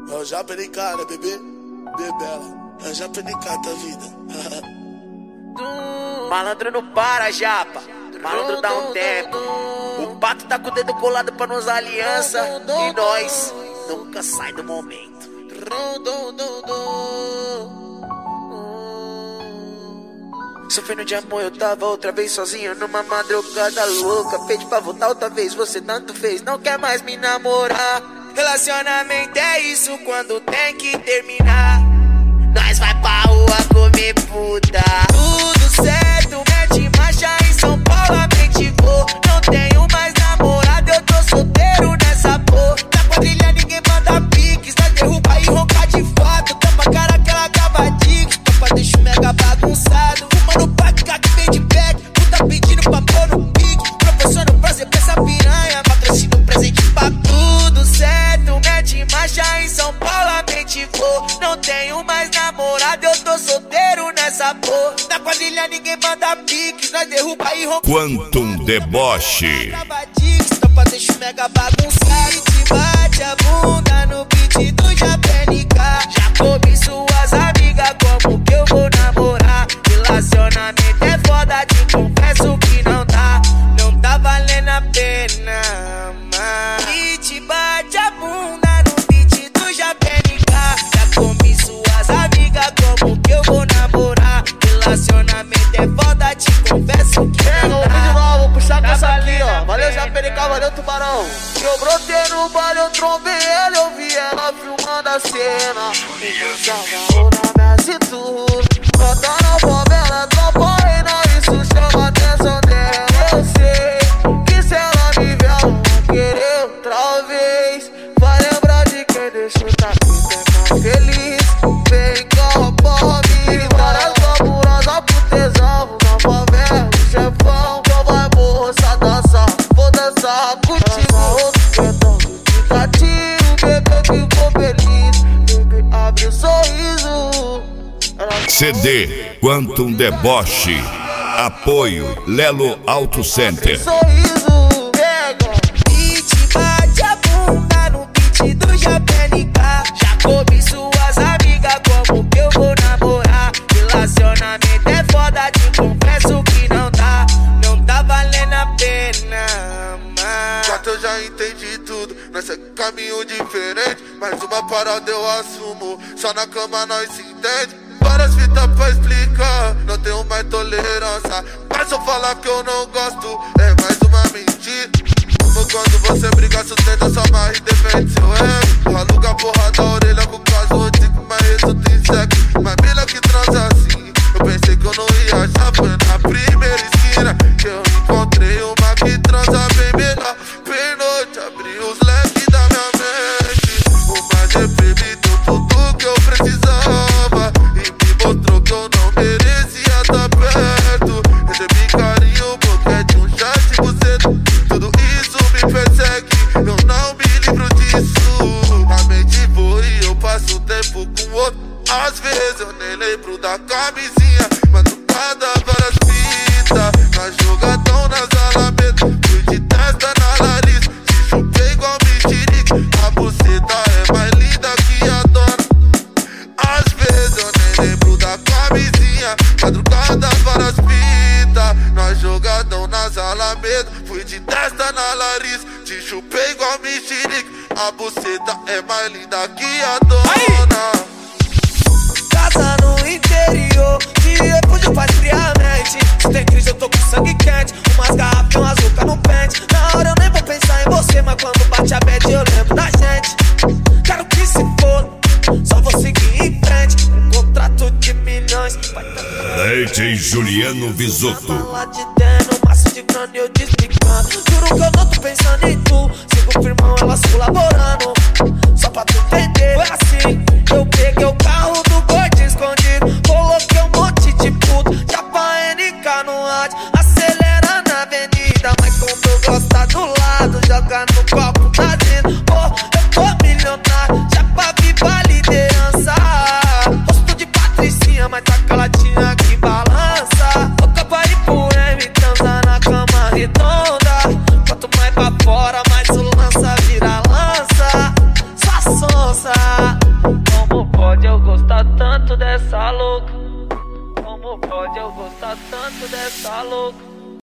Eu já perdi cara, bebê, bebela. Eu já perdi cara da vida. Malandro não para, japa. Malandro dá um tempo. O pato tá com o dedo colado pra nos aliança. E nós nunca sai do momento. Sofrendo de amor, eu tava outra vez sozinho numa madrugada louca. Pedi pra voltar outra vez, você tanto fez, não quer mais me namorar. Relacionamento é isso quando tem que terminar. Nós vai pra rua comer puta. Tudo certo, mete marcha em São Paulo, a mente vou. Não tenho mais namorado, eu tô solteiro nessa porra. Na quadrilha ninguém manda piques, nós derruba e ronca de fato. Tampa a cara que ela acaba de tampa, deixa o mega bagunçado. Fumando prática que vem de back, puta pedindo pra pôr no pique. Proporciona prazer pra essa piranha, patrocina um presente pra tudo certo. Mete marcha em São Paulo, a mente vou. Não tenho mais namorado, eu tô solteiro nessa porra. Na quadrilha ninguém manda piques, nós derruba e ronca. Quantum deboche. Tampa, deixa o mega bagunçado. Te bate a bunda no beat do JPNK. Já comi suas amigas, como que eu vou namorar? Relacionamento é foda, te confesso que não tá. Não tá valendo a pena, mas e te bate a bunda no beat do JPNK. Já comi suas amigas, como que eu vou namorar? Relacionamento é foda, te confesso que não tá. Vídeo novo, vou puxar com essa aqui, ó. Valeu, JPNK, valeu, tubarão. Eu brotei no baile, eu trombei ela, eu vi ela filmando a cena. Me dançava ouro na minha cintura. Bota na favela, tropa reina, isso chama a atenção dela. Eu sei que se ela me ver, ela vai querer outra vez. Vai lembrar de quem deixou tá bem feliz. Vem com a pobre, várias glamurosas pro tesão. Na favela, o chefão, então vai moça dançar. Vou dançar contigo. CD Quantum Deboche. Apoio Lelo Auto Center. Sorriso, pega e te bate a bunda no beat do JPNK. Já comi suas amigas, como que eu vou namorar? Relacionamento é foda, te confesso que não tá. Não tá valendo a pena, mas Já que eu já entendi tudo, nós é caminho diferente. Mais uma parada eu assumo, só na cama nós se entende. Várias fitas pra explicar, não tenho mais tolerância. Mas se eu falar que eu não gosto, é mais uma mentira. Como quando você briga, sustenta sua marra e defende seu ego. Aluga a porra da orelha com caso antigo, mas resulta em sexo. Mas mina que transa assim, eu pensei que eu não ia achar. Foi na primeira esquina que eu encontrei uma que transa bem melhor. Bem noite, abri os leques da minha mente. Uma GP me deu tudo que eu precisava e me mostrou que eu não merecia estar perto. Recebi carinho, boquete, um chat, buceta. Tudo isso me persegue, eu não me livro disso. A mente voa e eu passo tempo com outro. Às vezes eu nem lembro da camisinha, madrugada, várias fitas. Na jogadão, nas alamedas, fui de testa na nariz. Se chupei igual mexerique, a buceta é mais linda que a dona. Às vezes eu nem lembro da camisinha, madrugada, várias fitas. Na jogadão, nas alamedas, fui de testa na nariz. Te chupei igual mexerique, a buceta é mais linda que a dona. casa no interior, de refúgio pra esfriar a mente. Se tem crise eu tô com sangue quente, umas garrafas e umas açúcar no pente. Na hora eu nem vou pensar em você, mas quando bate a bad eu lembro da gente. Quero que se for, só vou seguir em frente. Um contrato de milhões vai DJ Juliano Visotto. lá de dentro, maço de grana e eu te explicando. Juro que eu não tô pensando em tu, sigo firmão, elas colaborando. Só pra tu entender, foi assim. Eu peguei o carro do gordinho escondido, coloquei um monte de puto, já pra NK no rádio, acelera na avenida. Mas como eu gosto tá do lado, joga no copo, tá dentro. Oh, eu tô milionário, já pra viva liderança. Rosto de patricinha, mas tá caladinha que balança. Louca pra ir pro M, transa na cama e namorar. Como pode eu gostar tanto dessa louca? Como pode eu gostar tanto dessa louca?